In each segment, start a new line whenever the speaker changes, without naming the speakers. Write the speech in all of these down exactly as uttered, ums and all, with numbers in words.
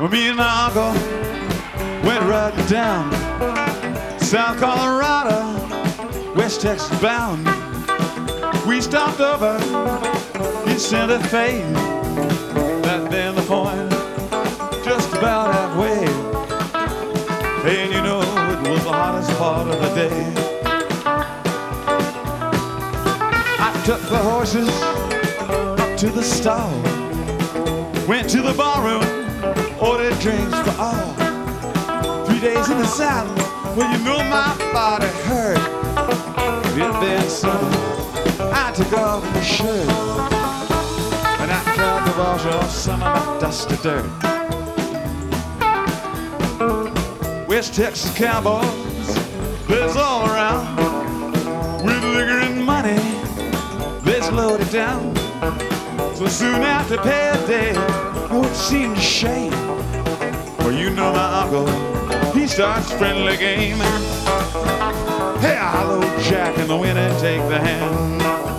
Well, me and my uncle went right down South Colorado, West Texas bound. We stopped over in Santa Fe, that then the point, just about halfway. And you know it was the hottest part of the day. I took the horses up to the stall, went to the barroom, ordered drinks for all. Three days in the saddle, well, you know my body hurt. It been summer, I took off my shirt, and I tried to wash off some of my dusty dirt. West Texas cowboys, there's all around, with liquor and money, let's load it down. So soon after payday, oh, it seemed a shame. Well, you know my uncle, he starts friendly game. Hey, hello, Jack, and the winner take the hand.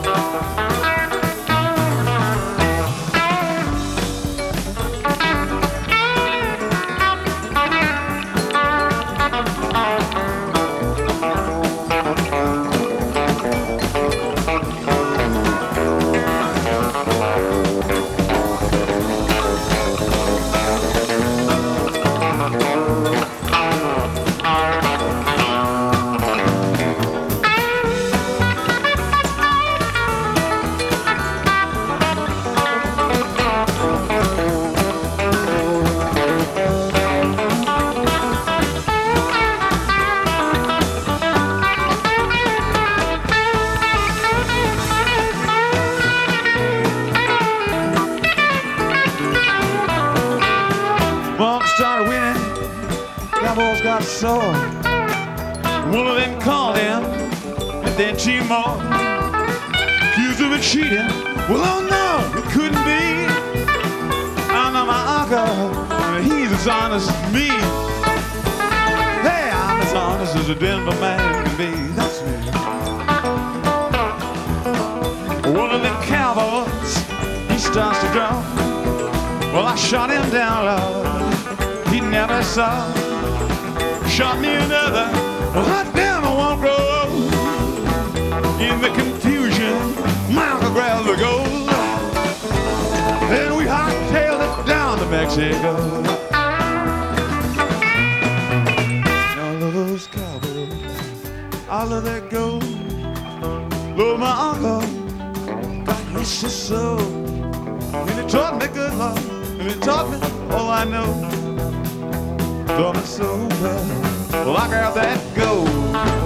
Started winning, cowboys got sore. One of them called him, and then two more accused him of cheating. Well, oh no, it couldn't be. I know my uncle, he's as honest as me. Hey, I'm as honest as a Denver man can be. That's me. One of them cowboys, he starts to draw. Well, I shot him down, Lord. He never saw. Shot me another. Hot damn, I won't grow. In the confusion, my uncle grabbed the gold, and we hot-tailed it down to Mexico. All of those cowboys, all of that gold. Lord, my uncle, God rest his soul. And he taught me good love, and he taught me all I know. Taught me so well. Well, I grabbed that gold.